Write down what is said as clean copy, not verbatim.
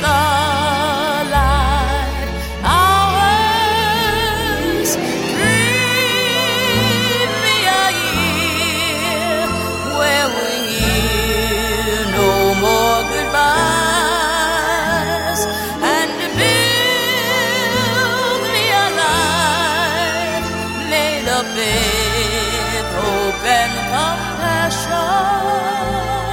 starlight hours. Dream me a year where we hear no more goodbyes, and build me a life made up with hope and compassion.